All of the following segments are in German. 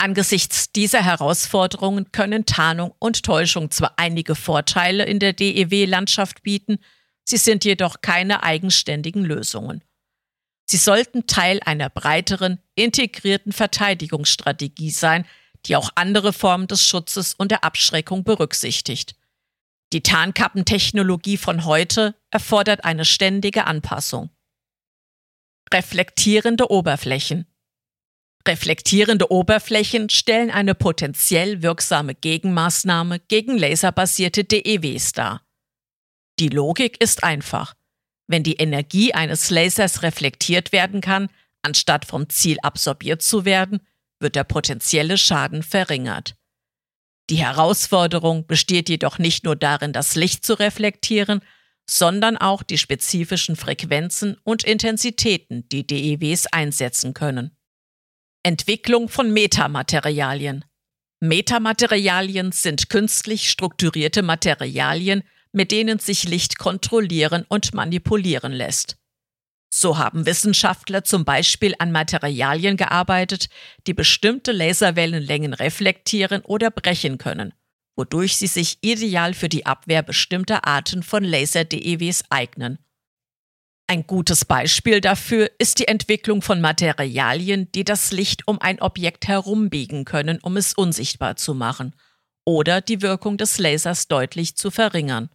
Angesichts dieser Herausforderungen können Tarnung und Täuschung zwar einige Vorteile in der DEW-Landschaft bieten, sie sind jedoch keine eigenständigen Lösungen. Sie sollten Teil einer breiteren, integrierten Verteidigungsstrategie sein, die auch andere Formen des Schutzes und der Abschreckung berücksichtigt. Die Tarnkappentechnologie von heute erfordert eine ständige Anpassung. Reflektierende Oberflächen. Reflektierende Oberflächen stellen eine potenziell wirksame Gegenmaßnahme gegen laserbasierte DEWs dar. Die Logik ist einfach. Wenn die Energie eines Lasers reflektiert werden kann, anstatt vom Ziel absorbiert zu werden, wird der potenzielle Schaden verringert. Die Herausforderung besteht jedoch nicht nur darin, das Licht zu reflektieren, sondern auch die spezifischen Frequenzen und Intensitäten, die DEWs einsetzen können. Entwicklung von Metamaterialien. Metamaterialien sind künstlich strukturierte Materialien, mit denen sich Licht kontrollieren und manipulieren lässt. So haben Wissenschaftler zum Beispiel an Materialien gearbeitet, die bestimmte Laserwellenlängen reflektieren oder brechen können, wodurch sie sich ideal für die Abwehr bestimmter Arten von Laser-DEWs eignen. Ein gutes Beispiel dafür ist die Entwicklung von Materialien, die das Licht um ein Objekt herumbiegen können, um es unsichtbar zu machen, oder die Wirkung des Lasers deutlich zu verringern.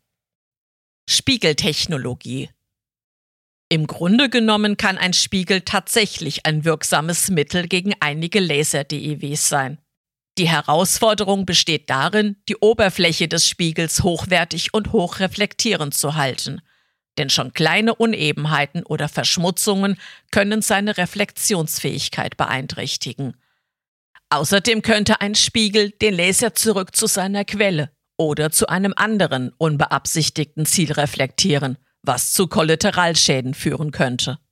Spiegeltechnologie. Im Grunde genommen kann ein Spiegel tatsächlich ein wirksames Mittel gegen einige Laser-DEWs sein. Die Herausforderung besteht darin, die Oberfläche des Spiegels hochwertig und hochreflektierend zu halten. Denn schon kleine Unebenheiten oder Verschmutzungen können seine Reflexionsfähigkeit beeinträchtigen. Außerdem könnte ein Spiegel den Laser zurück zu seiner Quelle oder zu einem anderen unbeabsichtigten Ziel reflektieren, was zu Kollateralschäden führen könnte.